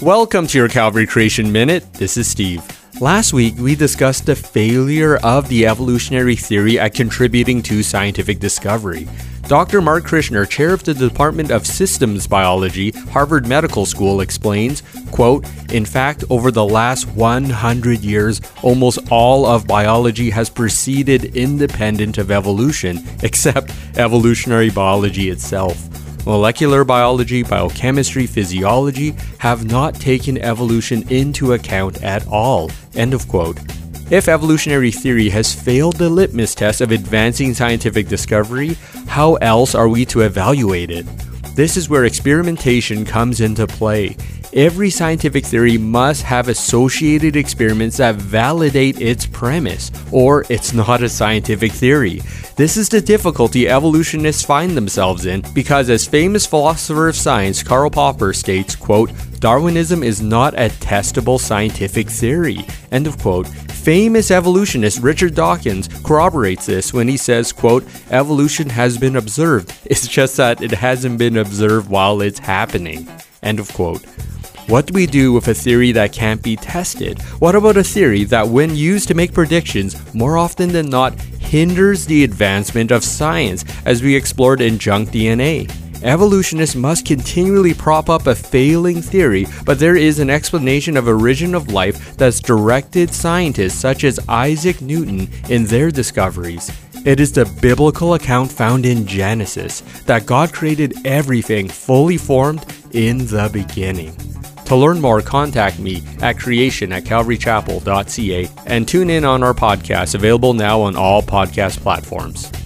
Welcome to your Calvary Creation Minute. This is Steve. Last week, we discussed the failure of the evolutionary theory at contributing to scientific discovery. Dr. Mark Krishner, chair of the Department of Systems Biology, Harvard Medical School, explains, quote, "In fact, over the last 100 years, almost all of biology has proceeded independent of evolution, except evolutionary biology itself. Molecular biology, biochemistry, physiology have not taken evolution into account at all." End of quote. If evolutionary theory has failed the litmus test of advancing scientific discovery, how else are we to evaluate it? This is where experimentation comes into play. Every scientific theory must have associated experiments that validate its premise, or it's not a scientific theory. This is the difficulty evolutionists find themselves in, because as famous philosopher of science Karl Popper states, quote, "Darwinism is not a testable scientific theory." End of quote. Famous evolutionist Richard Dawkins corroborates this when he says, quote, "Evolution has been observed. It's just that it hasn't been observed while it's happening." End of quote. What do we do with a theory that can't be tested? What about a theory that, when used to make predictions, more often than not hinders the advancement of science, as we explored in Junk DNA? Evolutionists must continually prop up a failing theory, but there is an explanation of origin of life that's directed scientists such as Isaac Newton in their discoveries. It is the biblical account found in Genesis that God created everything fully formed in the beginning. To learn more, contact me at creation@calvarychapel.ca and tune in on our podcast, available now on all podcast platforms.